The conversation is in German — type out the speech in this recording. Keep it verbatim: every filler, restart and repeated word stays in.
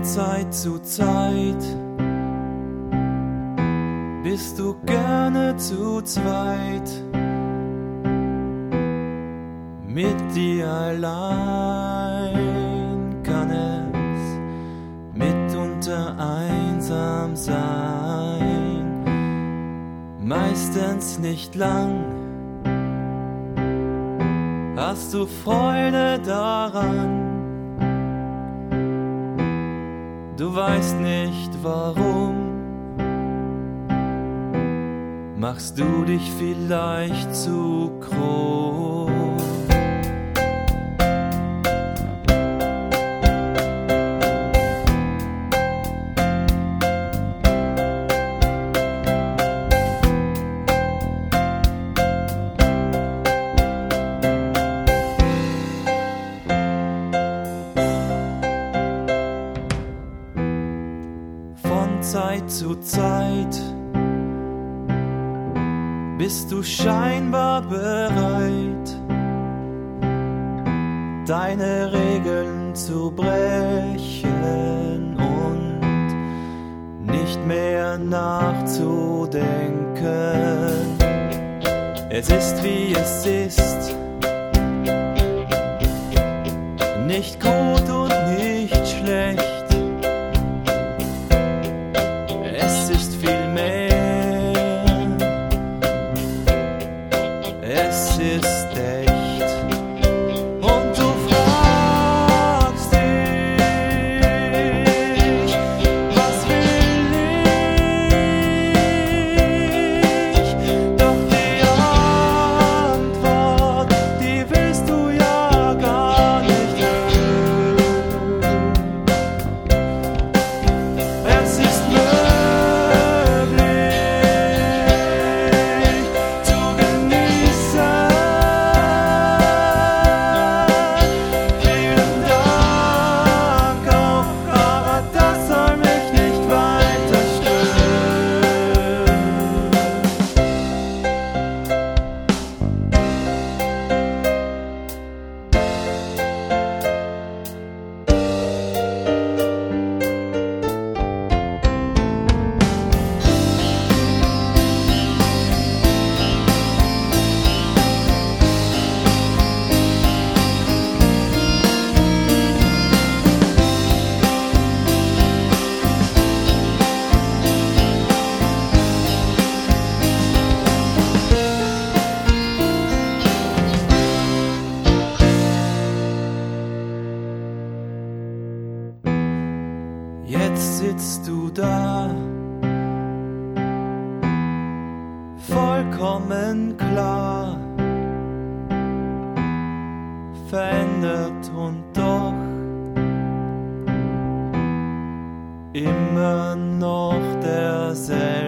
Zeit zu Zeit bist du gerne zu zweit, mit dir allein kann es mitunter einsam sein, meistens nicht lang. Hast du Freude daran? Du weißt nicht warum. Machst du dich vielleicht zu groß? Zeit zu Zeit bist du scheinbar bereit, deine Regeln zu brechen und nicht mehr nachzudenken. Es ist wie es ist, nicht gut und nicht schlecht. Es ist viel mehr, es ist echt. Und du fragst dich, was will ich? Doch die Antwort, die willst du ja gar nicht hören. Es ist Jetzt sitzt du da, vollkommen klar, verändert und doch immer noch derselbe.